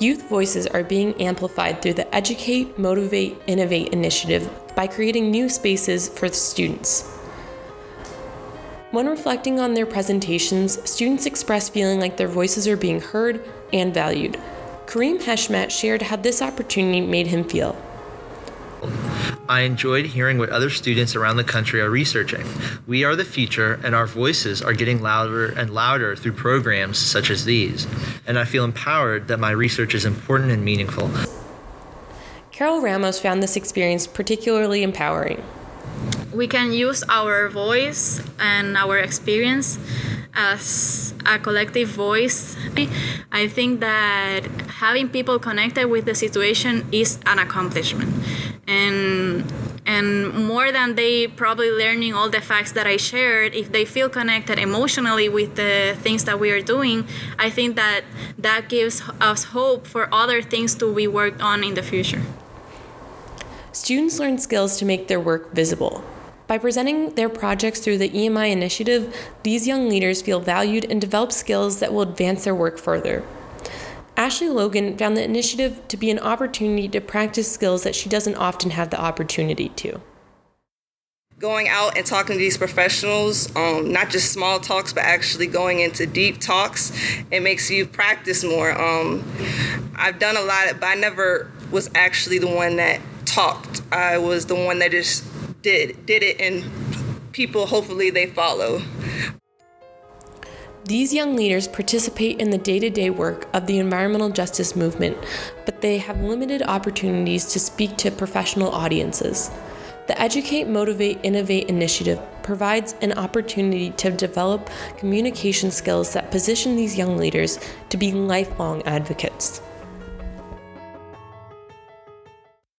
Youth voices are being amplified through the Educate, Motivate, Innovate initiative by creating new spaces for students. When reflecting on their presentations, students express feeling like their voices are being heard and valued. Kareem Heshmat shared how this opportunity made him feel. I enjoyed hearing what other students around the country are researching. We are the future, and our voices are getting louder and louder through programs such as these. And I feel empowered that my research is important and meaningful. Carol Ramos found this experience particularly empowering. We can use our voice and our experience as a collective voice. I think that having people connected with the situation is an accomplishment. And more than they probably learning all the facts that I shared, if they feel connected emotionally with the things that we are doing, I think that gives us hope for other things to be worked on in the future. Students learn skills to make their work visible. By presenting their projects through the EMI initiative, these young leaders feel valued and develop skills that will advance their work further. Ashley Logan found the initiative to be an opportunity to practice skills that she doesn't often have the opportunity to. Going out and talking to these professionals, not just small talks, but actually going into deep talks, it makes you practice more. I've done a lot, but I never was actually the one that talked. I was the one that just did it, and people, hopefully, they follow. These young leaders participate in the day-to-day work of the environmental justice movement, but they have limited opportunities to speak to professional audiences. The Educate, Motivate, Innovate initiative provides an opportunity to develop communication skills that position these young leaders to be lifelong advocates.